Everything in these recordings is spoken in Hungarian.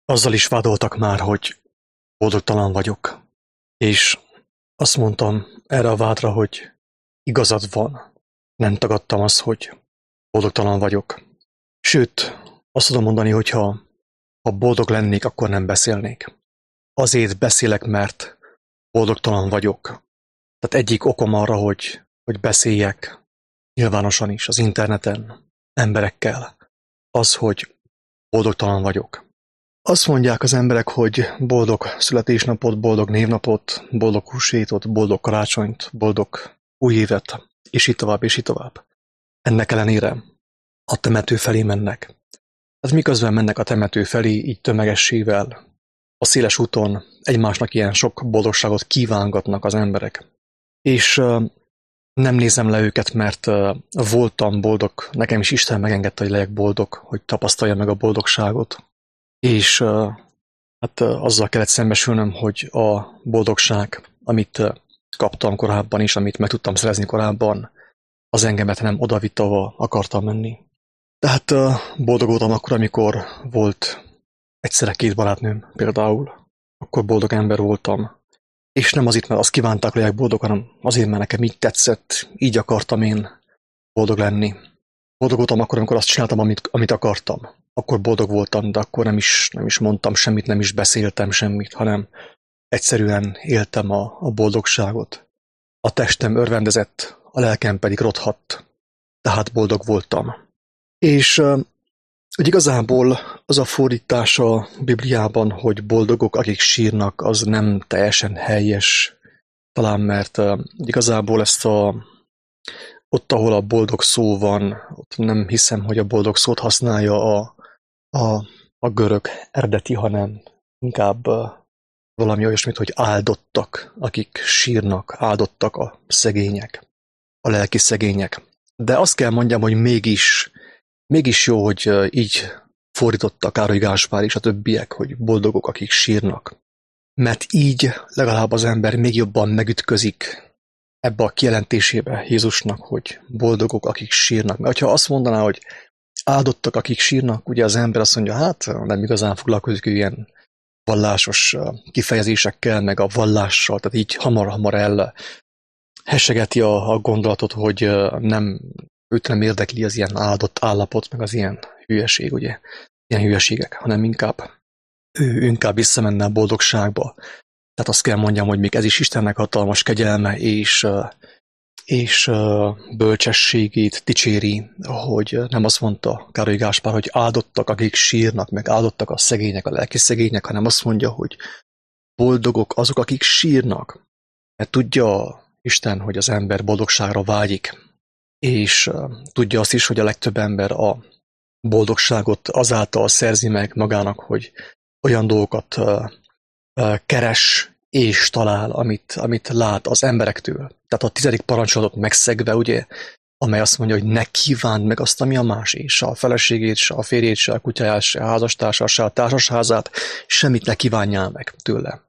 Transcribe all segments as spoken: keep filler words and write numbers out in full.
Azzal is vádoltak már, hogy boldogtalan vagyok. És azt mondtam erre a vádra, hogy igazad van. Nem tagadtam azt, hogy boldogtalan vagyok. Sőt, azt tudom mondani, hogyha ha boldog lennék, akkor nem beszélnék. Azért beszélek, mert boldogtalan vagyok. Tehát egyik okom arra, hogy, hogy beszéljek nyilvánosan is, az interneten, emberekkel, az, hogy boldogtalan vagyok. Azt mondják az emberek, hogy boldog születésnapot, boldog névnapot, boldog húsvétot, boldog karácsonyt, boldog új évet, és így tovább, és így tovább. Ennek ellenére a temető felé mennek. Hát miközben mennek a temető felé, így tömegessével, a széles úton egymásnak ilyen sok boldogságot kívángatnak az emberek. És uh, nem nézem le őket, mert uh, voltam boldog, nekem is Isten megengedte, hogy legyek boldog, hogy tapasztaljam meg a boldogságot. És uh, hát uh, azzal kellett szembesülnöm, hogy a boldogság, amit uh, kaptam korábban is, amit meg tudtam szerezni korábban, az engemet nem odavitt, ahova akartam menni. Tehát uh, boldog voltam akkor, amikor volt egyszerre két barátnőm például. Akkor boldog ember voltam. És nem azért, mert azt kívánták, hogy legyek boldog, hanem azért, mert nekem így tetszett, így akartam én boldog lenni. Boldog voltam akkor, amikor azt csináltam, amit, amit akartam. Akkor boldog voltam, de akkor nem is, nem is mondtam semmit, nem is beszéltem semmit, hanem egyszerűen éltem a, a boldogságot. A testem örvendezett, a lelkem pedig rothadt. Tehát boldog voltam. És hogy igazából az a fordítás a Bibliában, hogy boldogok, akik sírnak, az nem teljesen helyes. Talán mert igazából ezt a, ott, ahol a boldog szó van, ott nem hiszem, hogy a boldog szót használja a, a, a görög eredeti, hanem inkább valami olyasmit, hogy áldottak, akik sírnak, áldottak a szegények, a lelki szegények. De azt kell mondjam, hogy mégis Mégis jó, hogy így fordította Károly Gáspár és a többiek, hogy boldogok, akik sírnak. Mert így legalább az ember még jobban megütközik ebbe a kijelentésébe Jézusnak, hogy boldogok, akik sírnak. Mert ha azt mondaná, hogy áldottak, akik sírnak, ugye az ember azt mondja, hát nem igazán foglalkozik ilyen vallásos kifejezésekkel, meg a vallással, tehát így hamar-hamar el hessegeti a, a gondolatot, hogy nem őt nem érdekli az ilyen áldott állapot, meg az ilyen hülyeség, ugye, ilyen hülyeségek, hanem inkább ő inkább visszamenne a boldogságba. Tehát azt kell mondjam, hogy még ez is Istennek hatalmas kegyelme, és, és bölcsességét dicséri, hogy nem azt mondta Károly Gáspár, hogy áldottak, akik sírnak, meg áldottak a szegények, a lelki szegények, hanem azt mondja, hogy boldogok azok, akik sírnak. Mert tudja Isten, hogy az ember boldogságra vágyik, és uh, tudja azt is, hogy a legtöbb ember a boldogságot azáltal szerzi meg magának, hogy olyan dolgokat uh, uh, keres és talál, amit, amit lát az emberektől. Tehát a tizedik parancsolatot megszegve, ugye, amely azt mondja, hogy ne kívánd meg azt, ami a másé, se a feleségét, se a férjét, se a kutyáját, se a házastársát, se a társasházát, semmit ne kívánjál meg tőle.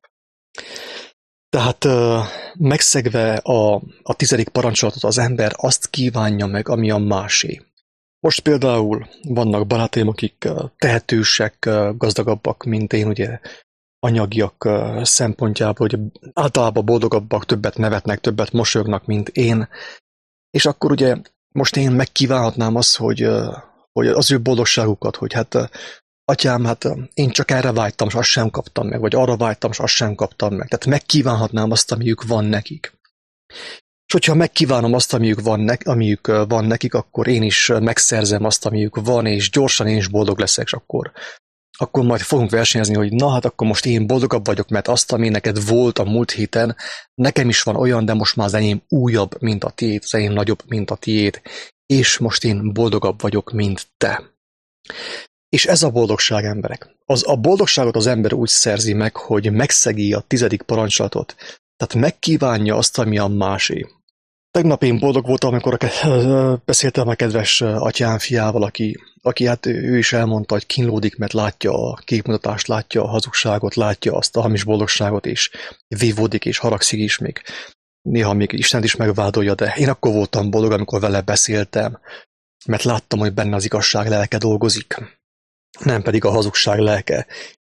Tehát uh, megszegve a, a tizedik parancsolatot az ember azt kívánja meg, ami a másé. Most például vannak barátaim, akik uh, tehetősek, uh, gazdagabbak, mint én, ugye anyagiak uh, szempontjából, hogy általában boldogabbak, többet nevetnek, többet mosolyognak, mint én. És akkor ugye most én megkívánhatnám azt, hogy, uh, hogy az ő boldogságukat, hogy hát uh, atyám, hát én csak erre vágytam, és azt sem kaptam meg, vagy arra vágytam, és azt sem kaptam meg. Tehát megkívánhatnám azt, amiük van nekik. És hogyha megkívánom azt, amiük van, ne- amiük van nekik, akkor én is megszerzem azt, amiük van, és gyorsan én is boldog leszek, és akkor, akkor majd fogunk versenyezni, hogy na hát akkor most én boldogabb vagyok, mert azt, ami neked volt a múlt héten, nekem is van olyan, de most már az enyém újabb, mint a tiéd, az enyém nagyobb, mint a tiéd, és most én boldogabb vagyok, mint te. És ez a boldogság, emberek. Az, a boldogságot az ember úgy szerzi meg, hogy megszegi a tizedik parancsolatot. Tehát megkívánja azt, ami a másé. Tegnap én boldog voltam, amikor beszéltem a kedves atyám fiával, aki, aki hát ő is elmondta, hogy kínlódik, mert látja a képmutatást, látja a hazugságot, látja azt a hamis boldogságot, és vívódik, és haragszik is még. Néha még Istent is megvádolja, de én akkor voltam boldog, amikor vele beszéltem, mert láttam, hogy benne az igazság lelke dolgozik. Nem pedig a hazugság lelke.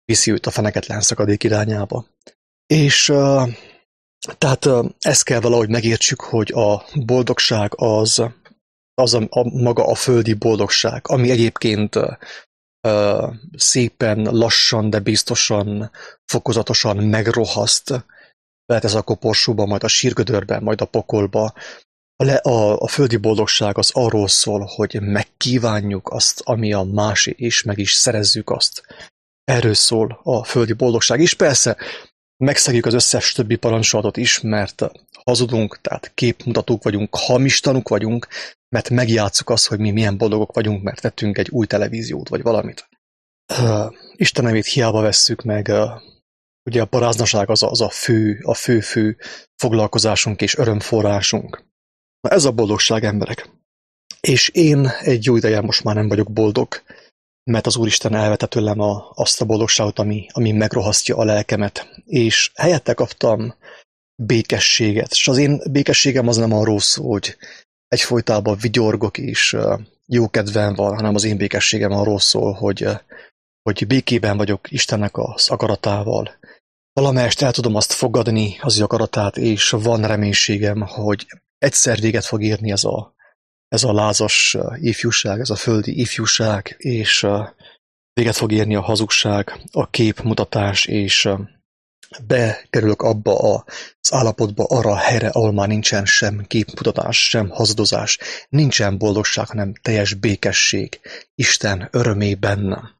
viszi őt a feneketlen szakadék irányába. És uh, tehát uh, ezt kell valahogy megértsük, hogy a boldogság az, az a, a maga a földi boldogság, ami egyébként uh, uh, szépen, lassan, de biztosan, fokozatosan megrohaszt. Lehet ez a koporsóba, majd a sírgödörben, majd a pokolba. A, le, a, a földi boldogság az arról szól, hogy megkívánjuk azt, ami a másé, és meg is szerezzük azt. Erről szól a földi boldogság. És persze megszegjük az összes többi parancsolatot is, mert hazudunk, tehát képmutatók vagyunk, hamis tanúk vagyunk, mert megjátszuk azt, hogy mi milyen boldogok vagyunk, mert tettünk egy új televíziót, vagy valamit. Uh, Isten nevét hiába vesszük meg. Uh, ugye a paráznaság az a, az a fő, a fő-fő foglalkozásunk és örömforrásunk. Na ez a boldogság, emberek. És én egy jó ideje most már nem vagyok boldog, mert az Úristen elvette tőlem a, azt a boldogságot, ami, ami megrohasztja a lelkemet. És helyette kaptam békességet. És az én békességem az nem arról szól, hogy egyfolytában vigyorgok és jókedven van, hanem az én békességem arról szól, hogy, hogy békében vagyok Istennek az akaratával. Valamelyest el tudom azt fogadni, az ő akaratát, és van reménységem, hogy egyszer véget fog érni ez a, ez a lázas ifjúság, ez a földi ifjúság, és véget fog érni a hazugság, a képmutatás, és bekerülök abba az állapotba, arra a helyre, ahol már nincsen sem képmutatás, sem hazudozás, nincsen boldogság, hanem teljes békesség, Isten örömében.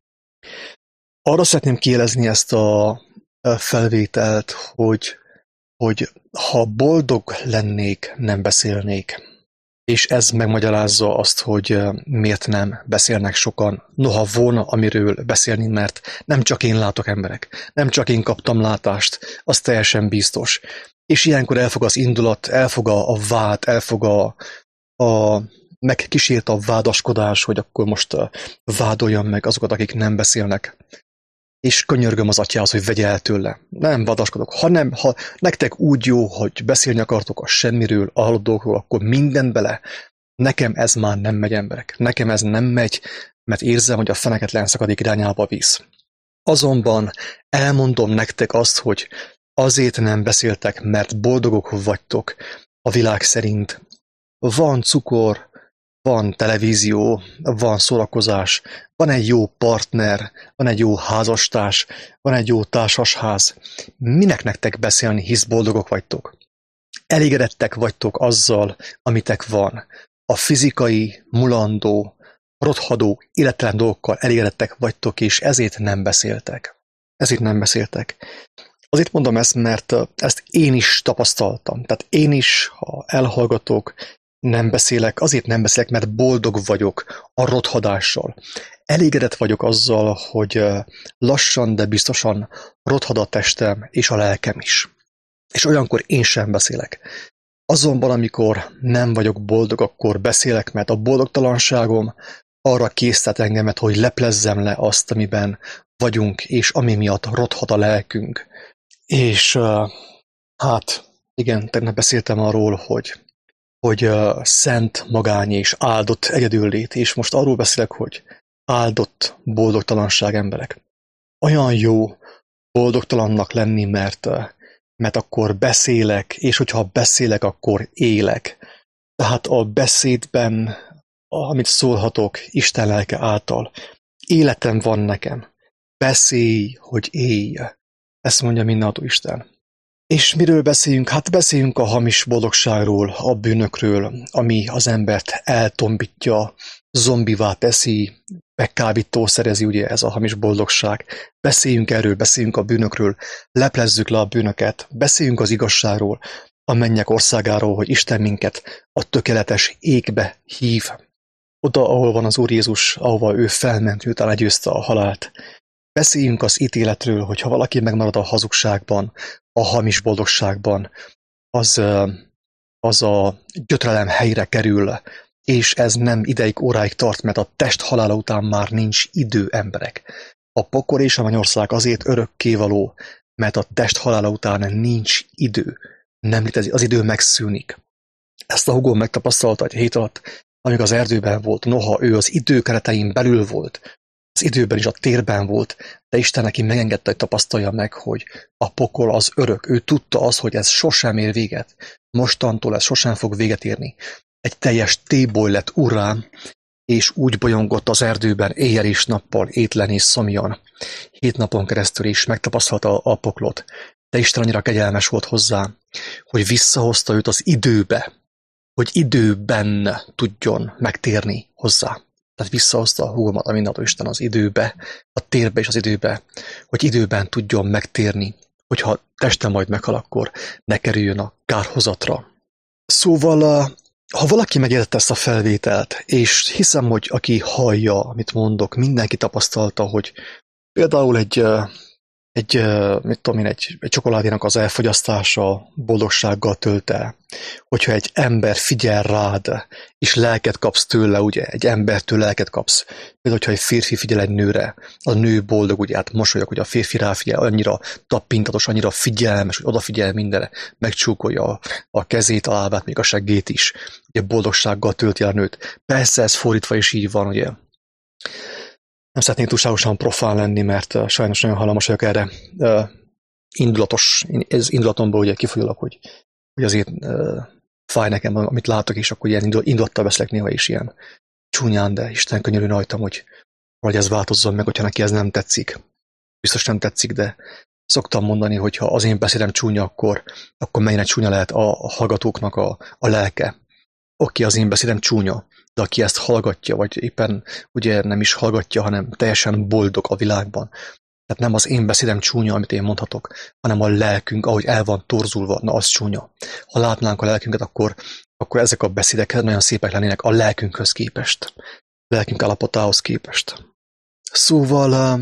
Arra szeretném kielezni ezt a felvételt, hogy, hogy ha boldog lennék, nem beszélnék. És ez megmagyarázza azt, hogy miért nem beszélnek sokan. Noha volna, amiről beszélni, mert nem csak én látok, emberek. Nem csak én kaptam látást, az teljesen biztos. És ilyenkor elfog az indulat, elfog a vád, elfog a, a megkísért a vádaskodás, hogy akkor most vádoljam meg azokat, akik nem beszélnek. És könyörgöm az atyához, hogy vegye el tőle. Nem vadaskodok. Ha, nem, ha nektek úgy jó, hogy beszélni akartok a semmiről, a halott dolgokról, akkor minden bele. Nekem ez már nem megy, emberek. Nekem ez nem megy, mert érzem, hogy a feneketlen szakadék irányába visz. Azonban elmondom nektek azt, hogy azért nem beszéltek, mert boldogok vagytok a világ szerint. Van cukor, van televízió, van szórakozás, van egy jó partner, van egy jó házastárs, van egy jó társasház. Minek nektek beszélni, hisz boldogok vagytok? Elégedettek vagytok azzal, amitek van. A fizikai, mulandó, rothadó, életlen dolgokkal elégedettek vagytok, és ezért nem beszéltek. Ezért nem beszéltek. Azért mondom ezt, mert ezt én is tapasztaltam. Tehát én is, ha elhallgatok, nem beszélek, azért nem beszélek, mert boldog vagyok a rothadással. Elégedett vagyok azzal, hogy lassan, de biztosan rothad a testem és a lelkem is. És olyankor én sem beszélek. Azonban, amikor nem vagyok boldog, akkor beszélek, mert a boldogtalanságom arra késztet engemet, hogy leplezzem le azt, amiben vagyunk, és ami miatt rothad a lelkünk. És hát, igen, tegnap beszéltem arról, hogy hogy uh, szent, magány és áldott egyedüllét, és most arról beszélek, hogy áldott boldogtalanság, emberek. Olyan jó boldogtalannak lenni, mert, uh, mert akkor beszélek, és hogyha beszélek, akkor élek. Tehát a beszédben, amit szólhatok Isten lelke által, életem van nekem. Beszélj, hogy élj. Ezt mondja mindenható Isten. És miről beszéljünk? Hát beszéljünk a hamis boldogságról, a bűnökről, ami az embert eltombítja, zombivá teszi, megkábítószerezi, ugye ez a hamis boldogság. Beszéljünk erről, beszéljünk a bűnökről, leplezzük le a bűnöket, beszéljünk az igazságról, a mennyek országáról, hogy Isten minket a tökéletes égbe hív. Oda, ahol van az Úr Jézus, ahova ő felment, miután legyőzte a halált. Beszéljünk az ítéletről, hogy ha valaki megmarad a hazugságban, a hamis boldogságban, az, az a gyötrelem helyre kerül, és ez nem ideig, óráig tart, mert a test halála után már nincs idő, emberek. A pokol és a mennyország azért örökkévaló, mert a test halála után nincs idő. Nem létezik, az idő megszűnik. Ezt a húgom megtapasztalta egy hét alatt, amíg az erdőben volt, noha ő az idő keretein belül volt. az időben is, a térben volt, de Isten neki megengedte, hogy tapasztalja meg, hogy a pokol az örök. Ő tudta az, hogy ez sosem ér véget. Mostantól ez sosem fog véget érni. Egy teljes téboly lett urrám, és úgy bolyongott az erdőben éjjel és nappal, étlen és szomjan. Hét napon keresztül is megtapasztalta a poklot, de Isten annyira kegyelmes volt hozzá, hogy visszahozta őt az időbe, hogy időben tudjon megtérni hozzá. Tehát visszahozta a húgomat, a mindenható Isten az időbe, a térbe és az időbe, hogy időben tudjon megtérni, hogyha teste majd meghal, akkor ne kerüljön a kárhozatra. Szóval, ha valaki megértette ezt a felvételt, és hiszem, hogy aki hallja, amit mondok, mindenki tapasztalta, hogy például egy, egy, mit tudom én, egy, egy csokoládénak az elfogyasztása boldogsággal tölt el. Hogyha egy ember figyel rád, és lelket kapsz tőle, ugye, egy embertől lelket kapsz. Például, hogyha egy férfi figyel egy nőre, a nő boldog, ugye, hát mosolyog, hogy a férfi ráfigyel, annyira tappintatos, annyira figyelmes, hogy odafigyel mindenre, megcsúkolja a, a kezét, a lábát, még a seggét is. Ugye boldogsággal tölti a nőt. Persze ez fordítva is így van, ugye. Nem szeretnék túlságosan profán lenni, mert uh, sajnos nagyon hajlamos vagyok erre. Uh, indulatos, ez indulatomból ugye kifolyólag, hogy, hogy azért uh, fáj nekem, amit látok, és akkor ilyen indulattal beszélek néha is ilyen csúnyán, de Isten könyörűn rajtam, hogy, hogy ez változzon meg, hogyha neki ez nem tetszik. Biztos nem tetszik, de szoktam mondani, hogy ha az én beszédem csúnya, akkor, akkor mennyire csúnya lehet a, a hallgatóknak a, a lelke. Oké, az én beszédem csúnya, de aki ezt hallgatja, vagy éppen ugye nem is hallgatja, hanem teljesen boldog a világban. Tehát nem az én beszédem csúnya, amit én mondhatok, hanem a lelkünk, ahogy el van torzulva, na az csúnya. Ha látnánk a lelkünket, akkor, akkor ezek a beszédek nagyon szépek lennének a lelkünkhöz képest. A lelkünk állapotához képest. Szóval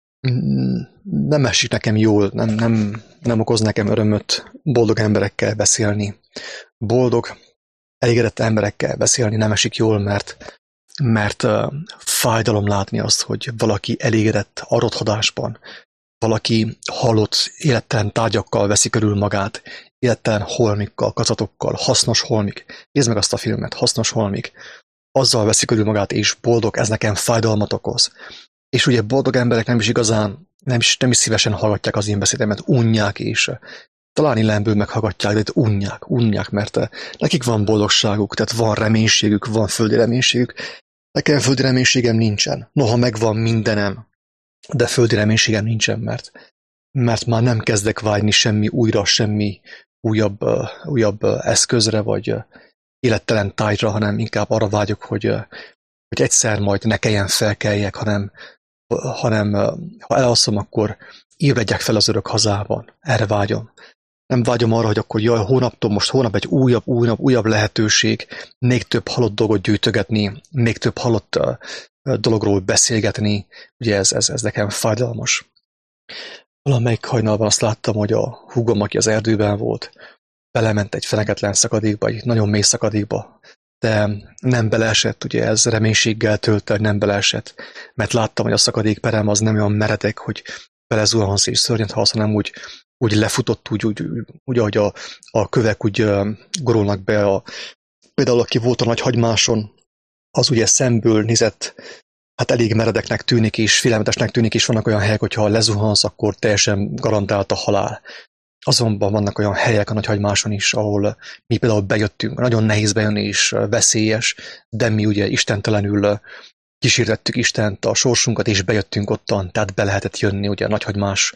nem esik nekem jól, nem, nem, nem okoz nekem örömöt boldog emberekkel beszélni. Boldog, elégedett emberekkel beszélni nem esik jól, mert, mert uh, fájdalom látni azt, hogy valaki elégedett a rothadásban, valaki halott élettelen tárgyakkal veszi körül magát, élettelen holmikkal, kacatokkal, hasznos holmik. Nézd meg azt a filmet, hasznos holmik. Azzal veszi körül magát, és boldog, ez nekem fájdalmat okoz. És ugye boldog emberek nem is igazán, nem is, nem is szívesen hallgatják az én beszédemet, unják, és talán illemből meghallgatják, de itt unják, unják, mert nekik van boldogságuk, tehát van reménységük, van földi reménységük. Nekem földi reménységem nincsen. Noha megvan mindenem, de földi reménységem nincsen, mert, mert már nem kezdek vágyni semmi újra, semmi újabb, uh, újabb uh, eszközre, vagy uh, élettelen tájra, hanem inkább arra vágyok, hogy, uh, hogy egyszer majd ne kelljen felkeljek, hanem, uh, hanem uh, ha elalszom, akkor ébredjek fel az örök hazában. Erre vágyom. Nem vágyom arra, hogy akkor jaj, hónaptól most hónap egy újabb, újabb, újabb lehetőség, még több halott dolgot gyűjtögetni, még több halott uh, dologról beszélgetni. Ugye ez, ez, ez nekem fájdalmas. Valamelyik hajnalban azt láttam, hogy a húgom, aki az erdőben volt, belement egy feneketlen szakadékba, egy nagyon mély szakadékba, de nem beleesett, ugye ez reménységgel tölt el, nem beleesett, mert láttam, hogy a szakadék perem az nem olyan meredek, hogy belezuhansz és szörnyet halsz, hanem úgy, úgy lefutott, úgy, úgy, úgy ahogy a, a kövek úgy uh, gorolnak be. A, például aki volt a nagy hagymáson, az ugye szemből nézett, hát elég meredeknek tűnik, és félelmetesnek tűnik, és vannak olyan helyek, hogyha lezuhansz, akkor teljesen garantált a halál. Azonban vannak olyan helyek a Nagyhagymáson is, ahol mi például bejöttünk, nagyon nehéz bejönni és veszélyes, de mi ugye istentelenül kísértettük Istent, a sorsunkat, és bejöttünk ottan, tehát be lehetett jönni, ugye a Nagyhagymás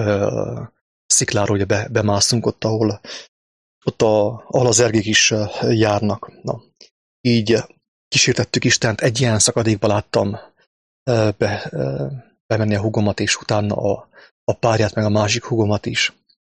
uh, szikláról ugye be, bemászunk ott, ahol, ott a, ahol az ergék is uh, járnak. Na, így kísértettük Istent, egy ilyen szakadékba láttam uh, be, uh, bemenni a húgomat, és utána a, a párját, meg a másik húgomat is.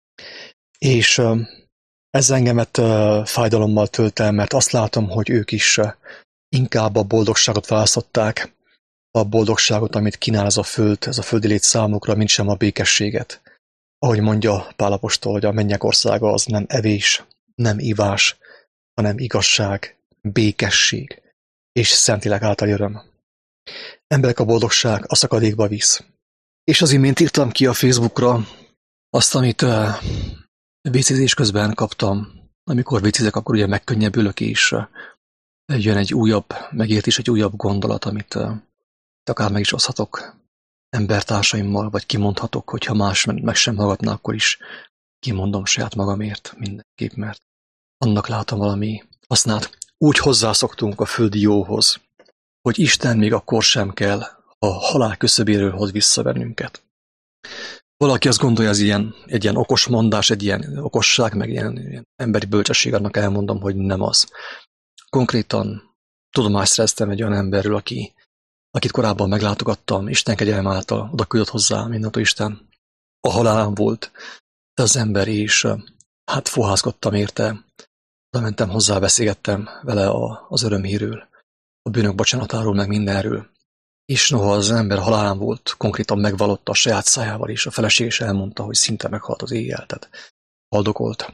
És uh, ez engemet uh, fájdalommal tölt el, mert azt látom, hogy ők is uh, inkább a boldogságot választották, a boldogságot, amit kínál ez a föld, ez a földi lét számukra, mint sem a békességet. Ahogy mondja Pál apostol, hogy a mennyek országa az nem evés, nem ivás, hanem igazság, békesség és Szentlélek által öröm. Emberek, a boldogság a szakadékba visz. És az imént írtam ki a Facebookra azt, amit uh, vécézés közben kaptam. Amikor vécézek, akkor ugye megkönnyebbülök, és uh, jön egy újabb megértés, egy újabb gondolat, amit, uh, akár meg is oszhatok embertársaimmal, vagy kimondhatok, hogyha más meg sem hallgatna, akkor is kimondom saját magamért mindenképp, mert annak látom valami hasznát. Úgy hozzászoktunk a földi jóhoz, hogy Isten még akkor sem kell a halál küszöbéről hoz vissza bennünket. Valaki azt gondolja, ez ilyen, egy ilyen okos mondás, egy ilyen okosság, meg ilyen, ilyen emberi bölcsesség, annak elmondom, hogy nem az. Konkrétan tudomást szereztem egy olyan emberről, aki, akit korábban meglátogattam, Isten kegyelme által oda küldött hozzá mindentől Isten. A halálán volt az ember, és hát fohászkodtam érte. Oda mentem hozzá, beszélgettem vele a, az örömhírről, a bűnök bocsánatáról, meg mindenről. És noha az ember halálán volt, konkrétan megvallotta a saját szájával, és a feleség is elmondta, hogy szinte meghalt az éjjel, tehát haldokolt.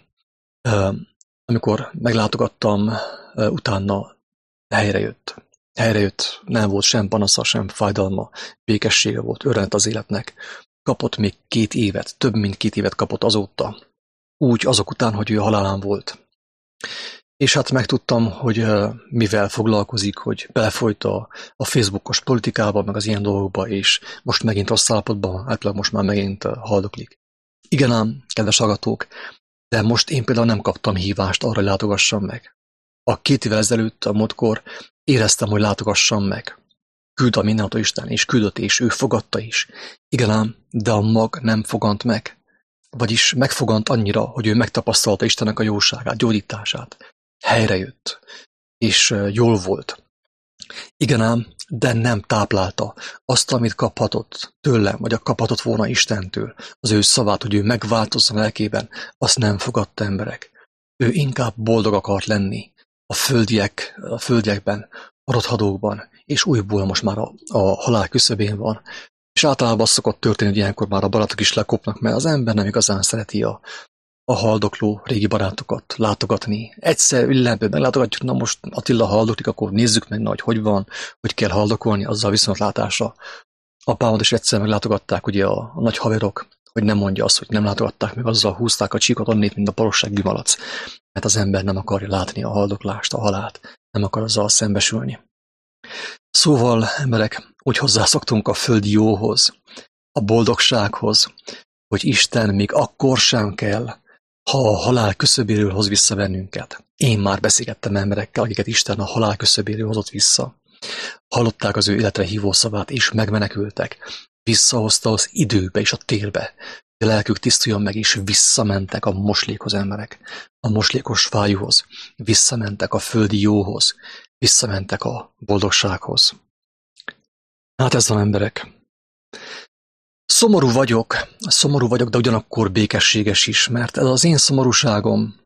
Amikor meglátogattam, utána helyrejött. Helyrejött, nem volt sem panasza, sem fájdalma, békessége volt, örvendt az életnek. Kapott még két évet, több mint két évet kapott azóta. Úgy azok után, hogy ő halálán volt. És hát megtudtam, hogy mivel foglalkozik, hogy belefolyt a, a Facebookos politikába, meg az ilyen dolgokba, és most megint rossz állapotban, általában most már megint haldoklik. Igen ám, kedves hallgatók, de most én például nem kaptam hívást arra, hogy látogassam meg. A két évvel ezelőtt, a múltkor éreztem, hogy látogassam meg. Küld a mindenható Isten, és küldött, és ő fogadta is. Igen ám, de a mag nem fogant meg. Vagyis megfogant annyira, hogy ő megtapasztalta Istennek a jóságát, gyógyítását. Helyrejött, és jól volt. Igen ám, de nem táplálta azt, amit kaphatott tőlem, vagy a kaphatott volna Istentől, az ő szavát, hogy ő megváltozzon lelkében, azt nem fogadta emberek. Ő inkább boldog akart lenni a földiek, a földiekben, a rothadókban, és újból most már a, a halál küszöbén van. És általában az szokott történni, hogy ilyenkor már a barátok is lekopnak, mert az ember nem igazán szereti a a haldokló régi barátokat látogatni. Egyszer üllenből meglátogatjuk, na most Attila haldoklik, akkor nézzük meg, na, hogy hogy van, hogy kell haldokolni, azzal viszontlátásra. Apámat is egyszer meglátogatták ugye a, a nagy haverok, hogy nem mondja azt, hogy nem látogatták meg, azzal húzták a csíkot onnét, mint a parosság malac. Mert az ember nem akarja látni a haldoklást, a halált, nem akar azzal szembesülni. Szóval, emberek, úgy hozzászoktunk a földi jóhoz, a boldogsághoz, hogy Isten még akkor sem kell, ha a halál küszöbéről hoz vissza bennünket. Én már beszélgettem emberekkel, akiket Isten a halál küszöbéről hozott vissza. Hallották az ő életre hívó szavát, és megmenekültek. Visszahozta az időbe és a térbe. A lelkük tisztuljon meg, és visszamentek a moslékhoz emberek. A moslékos fájúhoz. Visszamentek a földi jóhoz. Visszamentek a boldogsághoz. Hát ez van, emberek. Szomorú vagyok, szomorú vagyok, de ugyanakkor békességes is, mert ez az én szomorúságom,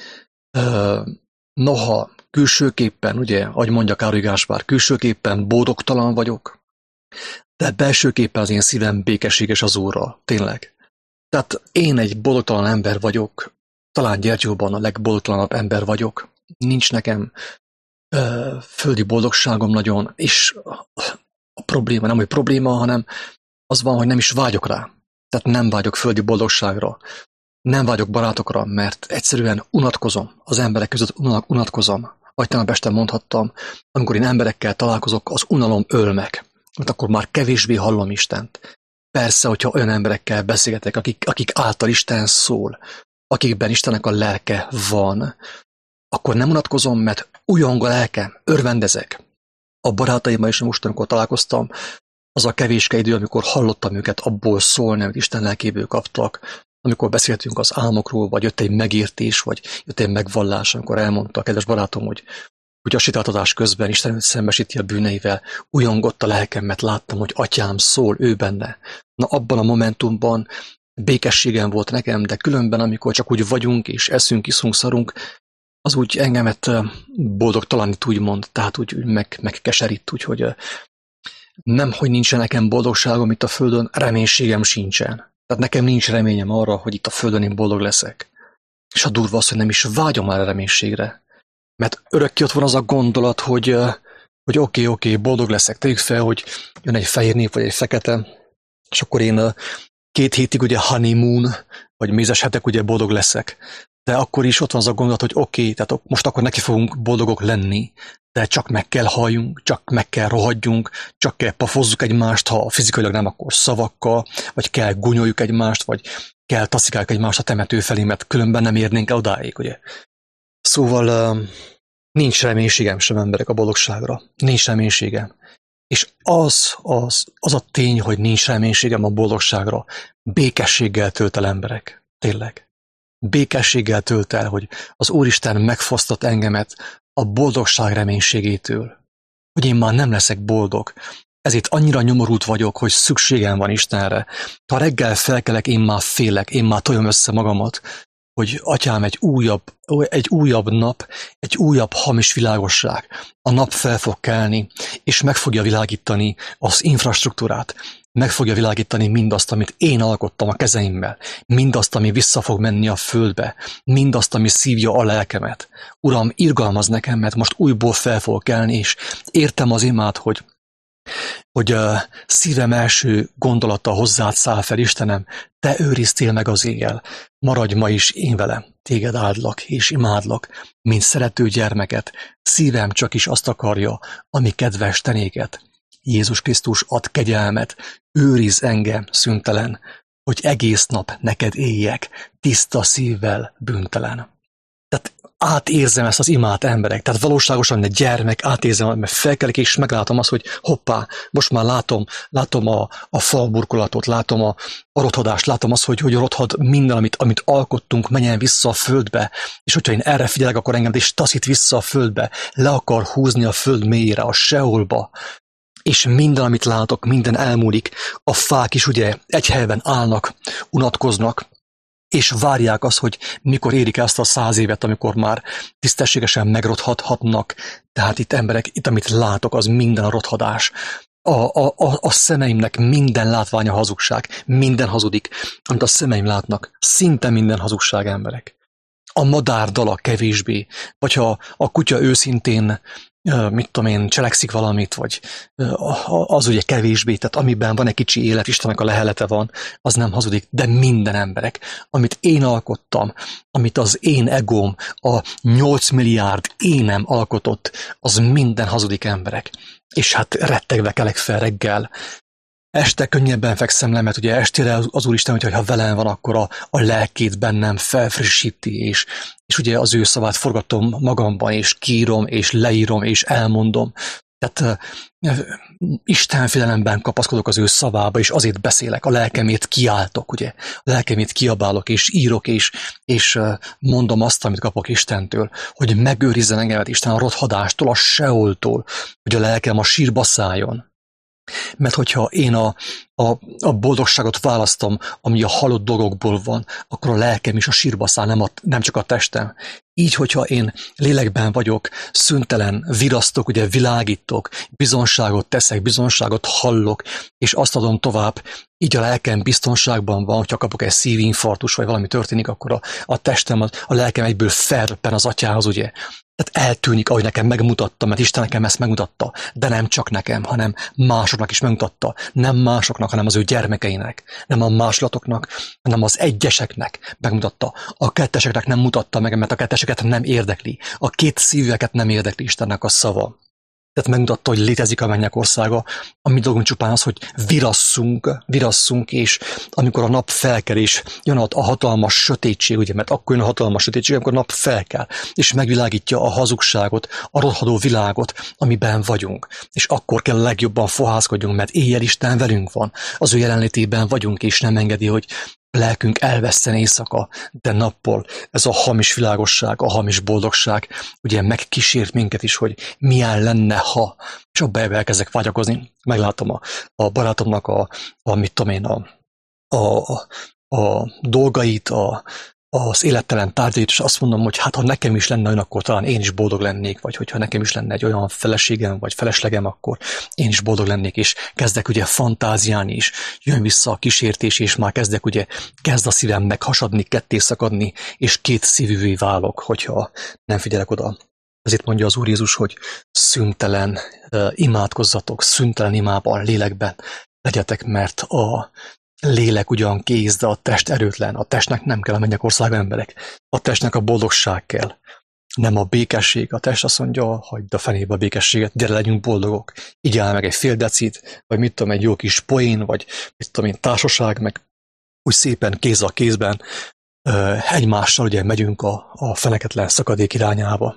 noha külsőképpen, ugye, ahogy mondja Károly Gáspár, külsőképpen boldogtalan vagyok, de belsőképpen az én szívem békességes az Úrral, tényleg. Tehát én egy boldogtalan ember vagyok, talán Gyergyóban a legboldogtalanabb ember vagyok, nincs nekem ö, földi boldogságom nagyon, és a probléma nem, hogy probléma, hanem az van, hogy nem is vágyok rá. Tehát nem vágyok földi boldogságra. Nem vágyok barátokra, mert egyszerűen unatkozom. Az emberek között unatkozom. Vagy tegnap este mondhattam, amikor én emberekkel találkozok, az unalom öl meg. Mert akkor már kevésbé hallom Istent. Persze, hogyha olyan emberekkel beszélgetek, akik, akik által Isten szól, akikben Istennek a lelke van, akkor nem unatkozom, mert újong a lelkem, örvendezek. A barátaimmal is most, amikor találkoztam, az a kevéske idő, amikor hallottam őket abból szólni, amit Isten lelkéből kaptak, amikor beszéltünk az álmokról, vagy jött egy megértés, vagy jött egy megvallás, amikor elmondta a kedves barátom, hogy, hogy a sétáltatás közben Isten őt szembesíti a bűneivel, újongott a lelkem, mert láttam, hogy atyám szól, ő benne. Na abban a momentumban békességem volt nekem, de különben, amikor csak úgy vagyunk, és eszünk, iszunk, szarunk, az úgy engemet boldogtalanít, úgymond, tehát úgy meg, megkeserít, úgyhogy nem, hogy nincsen nekem boldogságom itt a Földön, reménységem sincsen. Tehát nekem nincs reményem arra, hogy itt a Földön én boldog leszek. És a durva az, hogy nem is vágyom már a reménységre. Mert örökké ott van az a gondolat, hogy, hogy oké, oké, boldog leszek. Tegyük fel, hogy jön egy fehér nép, vagy egy fekete, és akkor én két hétig ugye honeymoon, vagy mézes hetek ugye boldog leszek. de akkor is ott van az a gondolat, hogy oké, okay, tehát most akkor neki fogunk boldogok lenni, de csak meg kell halljunk, csak meg kell rohadjunk, csak kell pafozzuk egymást, ha fizikailag nem, akkor szavakkal, vagy kell gúnyoljuk egymást, vagy kell taszikáljuk egymást a temető felé, mert különben nem érnénk el odáig, ugye. Szóval nincs reménységem sem, emberek, a boldogságra. Nincs reménységem. És az, az, az a tény, hogy nincs reménységem a boldogságra, békességgel tölt el, emberek. Tényleg. Békességgel tölt el, hogy az Úristen megfosztott engemet a boldogság reménységétől. Hogy én már nem leszek boldog. Ezért annyira nyomorult vagyok, hogy szükségem van Istenre. Ha reggel felkelek, én már félek, én már toljom össze magamat, hogy atyám, egy újabb, egy újabb nap, egy újabb hamis világosság. A nap fel fog kelni, és meg fogja világítani az infrastruktúrát, meg fogja világítani mindazt, amit én alkottam a kezeimmel, mindazt, ami vissza fog menni a földbe, mindazt, ami szívja a lelkemet. Uram, irgalmaz nekem, mert most újból fel fog kelni, és értem az imát, hogy hogy uh, szívem első gondolata hozzád száll fel, Istenem, te őriztél meg az éjjel, maradj ma is én velem, téged áldlak és imádlak, mint szerető gyermeket, szívem csak is azt akarja, ami kedves te néked. Jézus Krisztus ad kegyelmet, őriz engem szüntelen, hogy egész nap neked éljek, tiszta szívvel, bűntelen. Tehát átérzem ezt az imát, emberek, tehát valóságosan egy gyermek, átérzem, mert felkelek és meglátom azt, hogy hoppá, most már látom, látom a, a falburkolatot, látom a, a rothadást, látom azt, hogy, hogy rothad minden, amit, amit alkottunk, menjen vissza a földbe, és hogyha én erre figyelek, akkor engem is taszít vissza a földbe, le akar húzni a föld mélyére, a Seolba, és minden, amit látok, minden elmúlik, a fák is ugye egy helyben állnak, unatkoznak, és várják azt, hogy mikor érik el azt a száz évet, amikor már tisztességesen megrothadhatnak. Tehát itt emberek, itt amit látok, az minden a rothadás. A, a, a, a szemeimnek minden látványa hazugság, minden hazudik, amit a szemeim látnak, szinte minden hazugság, emberek. A madár dala kevésbé, vagy ha a kutya őszintén, mit tudom én, cselekszik valamit, vagy az ugye kevésbé, tehát amiben van egy kicsi élet, Istennek a lehelete van, az nem hazudik, de minden, emberek, amit én alkottam, amit az én egóm, a nyolc milliárd énem alkotott, az minden hazudik, emberek. És hát rettegve kelek fel reggel. Este könnyebben fekszem le, mert ugye estére az Úristen, hogyha ha velem van, akkor a, a lelkét bennem felfrissíti, és, és ugye az ő szavát forgatom magamban, és kiírom, és leírom, és elmondom. Tehát uh, Isten félelemben kapaszkodok az ő szavába, és azért beszélek, a lelkemét kiáltok, ugye? A lelkemét kiabálok, és írok, és, és uh, mondom azt, amit kapok Istentől, hogy megőrizzen engemet Isten a rothadástól, a Seoltól, hogy a lelkem a sírba szálljon. Mert hogyha én a, a, a boldogságot választom, ami a halott dolgokból van, akkor a lelkem is a sírba száll, nem, a, nem csak a testem. Így, hogyha én lélekben vagyok, szüntelen, virasztok, ugye világítok, bizonságot teszek, bizonságot hallok, és azt adom tovább, így a lelkem biztonságban van, hogyha kapok egy szívinfarktus, vagy valami történik, akkor a, a testem, a, a lelkem egyből felröppen az atyához, ugye. Tehát eltűnik, ahogy nekem megmutatta, mert Isten nekem ezt megmutatta, de nem csak nekem, hanem másoknak is megmutatta. Nem másoknak, hanem az ő gyermekeinek, nem a másolatoknak, hanem az egyeseknek megmutatta. A ketteseknek nem mutatta meg, mert a ketteseket nem érdekli. A két szíveket nem érdekli Istennek a szava. Tehát megmutatta, hogy létezik a mennyek országa. A mi dolgunk csupán az, hogy virasszunk, virasszunk, és amikor a nap felkel, és jön a hatalmas sötétség, ugye, mert akkor jön a hatalmas sötétség, amikor a nap felkel, és megvilágítja a hazugságot, a rothadó világot, amiben vagyunk. És akkor kell legjobban fohászkodjunk, mert éjjel Isten velünk van. Az ő jelenlétében vagyunk, és nem engedi, hogy lelkünk elvesszen éjszaka, de nappal ez a hamis világosság, a hamis boldogság, ugye megkísért minket is, hogy milyen lenne, ha, és abba elkezdek vágyakozni. Meglátom a, a barátomnak a, a, mit tudom én, a, a, a dolgait, a, az élettelen tárgyait, és azt mondom, hogy hát ha nekem is lenne olyan, akkor talán én is boldog lennék, vagy hogyha nekem is lenne egy olyan feleségem, vagy feleslegem, akkor én is boldog lennék, és kezdek ugye fantáziálni is, jön vissza a kísértés, és már kezdek ugye, kezd a szívem meghasadni, ketté szakadni, és két szívűvé válok, hogyha nem figyelek oda. Ezért mondja az Úr Jézus, hogy szüntelen uh, imádkozzatok, szüntelen imában, lélekben legyetek, mert a lélek ugyan kész, de a test erőtlen. A testnek nem kell a mennyország emberek. A testnek a boldogság kell. Nem a békesség. A test azt mondja, hagyd a fenébe a békességet, gyere, legyünk boldogok. Igyál meg egy fél decit, vagy mit tudom, egy jó kis poén, vagy mit tudom én, társaság, meg úgy szépen kéz a kézben egymással ugye megyünk a, a feneketlen szakadék irányába.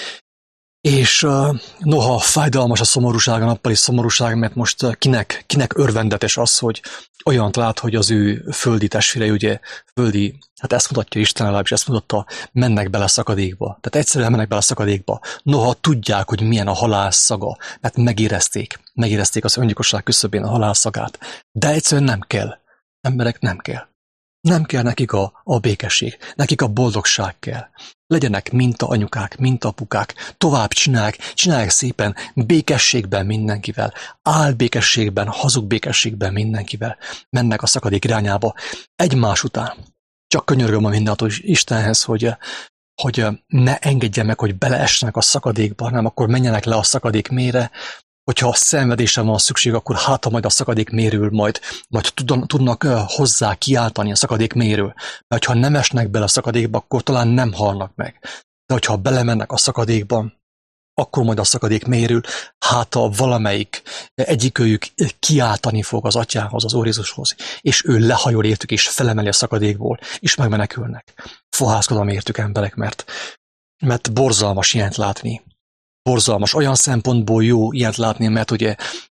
És uh, noha fájdalmas a szomorúság, a nappali szomorúság, mert most uh, kinek, kinek örvendetes az, hogy olyan lát, hogy az ő földi testvérei, ugye földi, hát ezt mutatja Isten, legalábbis ezt mutatta, mennek bele a szakadékba. Tehát egyszerűen mennek bele a szakadékba. Noha tudják, hogy milyen a halál szaga, mert megérezték, megérezték az öngyilkosság küszöbén a halál szagát. De egyszerűen nem kell. Emberek, nem kell. Nem kell nekik a, a békesség, nekik a boldogság kell. Legyenek minta anyukák, minta apukák, tovább csinálják, csinálják szépen, békességben mindenkivel, álbékességben, hazug békességben mindenkivel, mennek a szakadék irányába egymás után. Csak könyörgöm a mindenható Istenhez, hogy, hogy ne engedje meg, hogy beleessenek a szakadékba, hanem akkor menjenek le a szakadék mélyre. Hogyha szenvedésre van szükség, akkor hát, ha majd a szakadék mélyről majd, majd tudnak hozzá kiáltani a szakadék mélyről. Mert ha nem esnek bele a szakadékba, akkor talán nem halnak meg. De hogyha belemennek a szakadékba, akkor majd a szakadék mélyről, hát ha valamelyik egyikőjük kiáltani fog az atyához, az Úr Jézushoz, és ő lehajol értük, és felemeli a szakadékból, és megmenekülnek. Fohászkodom értük emberek, mert, mert borzalmas ilyent látni. Borzalmas. Olyan szempontból jó ilyet látni, mert ugye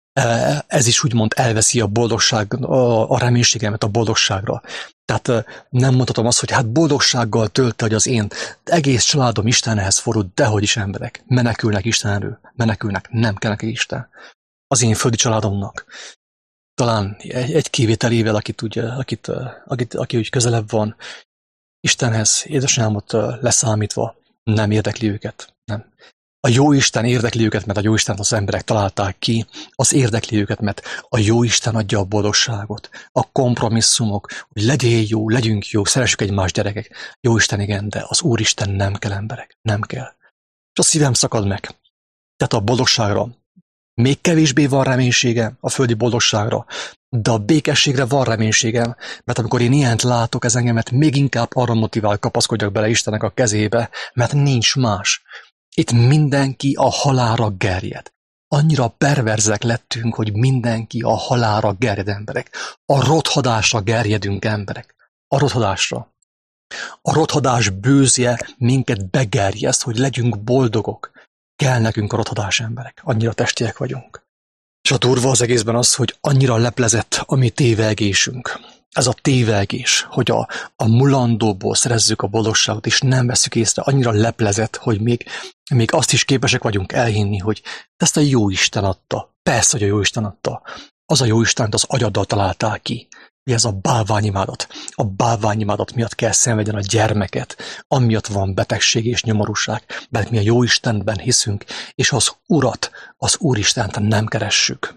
ez is úgymond elveszi a boldogság, a reménységemet a boldogságra. Tehát nem mondhatom azt, hogy hát boldogsággal tölte, hogy az én egész családom Istenhez forró, dehogy is emberek. Menekülnek Istenről. Menekülnek. Nem kell neki Isten. Az én földi családomnak. Talán egy, egy kivételével, akit úgy, akit, akit, aki úgy közelebb van Istenhez, édesanyámot leszámítva, nem érdekli őket. Nem. A Jóisten érdekli őket, mert a Jóistent az emberek találták ki, az érdekli őket, mert a Jóisten adja a boldogságot, a kompromisszumok, hogy legyél jó, legyünk jó, szeressük egymást gyerekek. Jóisten igen, de az Úristen nem kell emberek, nem kell. És a szívem szakad meg. Tehát a boldogságra még kevésbé van reménysége, a földi boldogságra, de a békességre van reménységem, mert amikor én ilyent látok, ez engemet még inkább arra motivál, kapaszkodjak bele Istennek a kezébe, mert nincs más. Itt mindenki a halálra gerjed. Annyira perverzek lettünk, hogy mindenki a halálra gerjed emberek. A rothadásra gerjedünk emberek. A rothadásra. A rothadás bőzje minket begerjeszt, hogy legyünk boldogok. Kell nekünk a rothadás emberek. Annyira testiek vagyunk. És a durva az egészben az, hogy annyira leplezett a mi tévelgésünk. Ez a tévelgés, hogy a, a mulandóból szerezzük a boldogságot, és nem veszük észre, annyira leplezett, hogy még, még azt is képesek vagyunk elhinni, hogy ezt a Jóisten adta. Persze, hogy a Jóisten adta. Az a Jóistent az agyaddal találták ki. Ugye ez a bálványimádat. A bálványimádat miatt kell szenvedjen a gyermeket, amiatt van betegség és nyomorúság, mert mi a Jóistenben hiszünk, és az Urat, az Úristent nem keressük.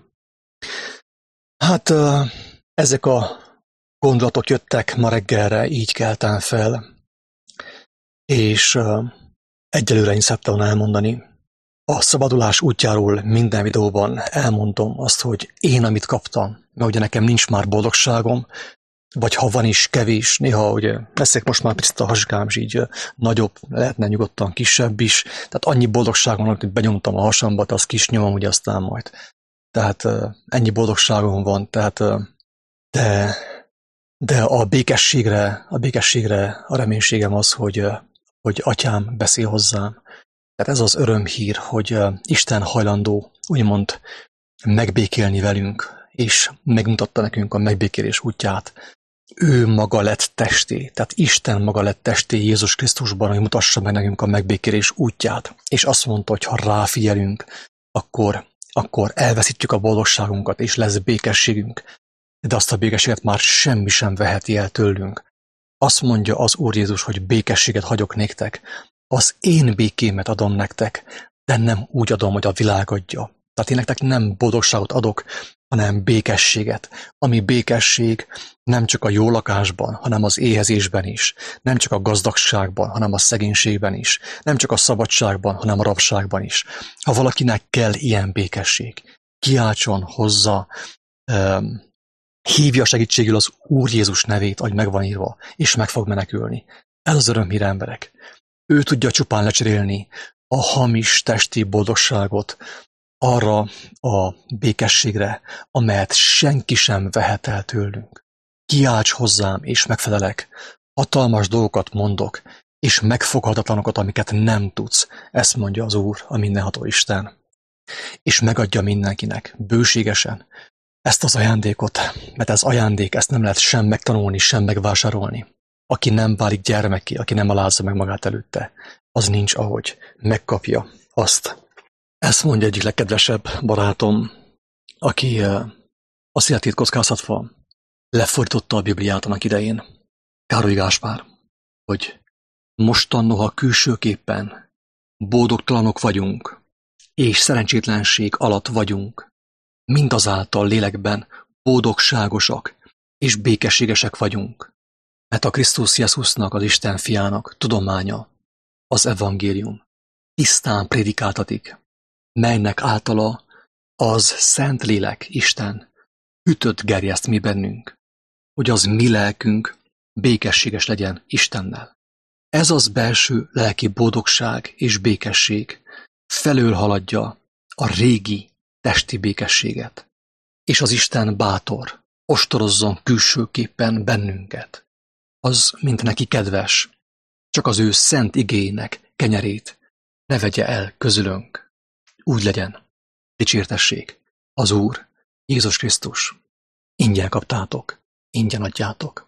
Hát ezek a gondolatok jöttek ma reggelre, így keltem fel, és uh, egyelőre én szerettem volna elmondani. A szabadulás útjáról minden videóban elmondom azt, hogy én amit kaptam, mert ugye nekem nincs már boldogságom, vagy ha van is kevés, néha ugye leszek most már picit a hasikám, és így uh, nagyobb, lehetne nyugodtan kisebb is, tehát annyi boldogságom van, hogy benyomtam a hasambat, az kis nyomom, ugye aztán majd. Tehát uh, ennyi boldogságom van, tehát uh, de... De a békességre, a békességre a reménységem az, hogy, hogy atyám beszél hozzám. Tehát ez az örömhír, hogy Isten hajlandó úgymond megbékélni velünk, és megmutatta nekünk a megbékélés útját. Ő maga lett testé, tehát Isten maga lett testé Jézus Krisztusban, hogy mutassa meg nekünk a megbékélés útját. És azt mondta, hogy ha ráfigyelünk, akkor, akkor elveszítjük a boldogságunkat, és lesz békességünk. De azt a békességet már semmi sem veheti el tőlünk. Azt mondja az Úr Jézus, hogy békességet hagyok néktek. Az én békémet adom nektek, de nem úgy adom, hogy a világ adja. Tehát én nektek nem boldogságot adok, hanem békességet. Ami békesség nem csak a jó lakásban, hanem az éhezésben is. Nem csak a gazdagságban, hanem a szegénységben is. Nem csak a szabadságban, hanem a rabságban is. Ha valakinek kell ilyen békesség, kiáltson hozzá, um, Hívja segítségül az Úr Jézus nevét, ahogy megvan írva, és meg fog menekülni. Ez az örömhír, emberek. Ő tudja csupán lecserélni a hamis testi boldogságot arra a békességre, amelyet senki sem vehet el tőlünk. Kiálts hozzám, és megfelelek. Hatalmas dolgokat mondok, és megfoghatatlanokat, amiket nem tudsz. Ezt mondja az Úr, a mindenható Isten. És megadja mindenkinek, bőségesen, ezt az ajándékot, mert ez ajándék, ezt nem lehet sem megtanulni, sem megvásárolni. Aki nem válik gyermekké, aki nem alázza meg magát előtte, az nincs, ahogy megkapja azt. Ezt mondja egyik legkedvesebb barátom, aki az életét kockáztatva lefordította a Bibliát annak idején, Károly Gáspár, hogy mostan noha külsőképpen boldogtalanok vagyunk, és szerencsétlenség alatt vagyunk, mindazáltal lélekben boldogságosak és békességesek vagyunk, mert a Krisztus Jézusnak, az Isten fiának tudománya, az evangélium tisztán prédikáltatik, melynek általa az Szent Lélek, Isten ütöt gerjeszt mi bennünk, hogy az mi lelkünk békességes legyen Istennel. Ez az belső lelki boldogság és békesség felülhaladja a régi testi békességet, és az Isten bátor, ostorozzon külsőképpen bennünket. Az, mint neki kedves, csak az ő szent igének kenyerét ne vegye el közülünk. Úgy legyen, dicsértessék, az Úr, Jézus Krisztus. Ingyen kaptátok, ingyen adjátok.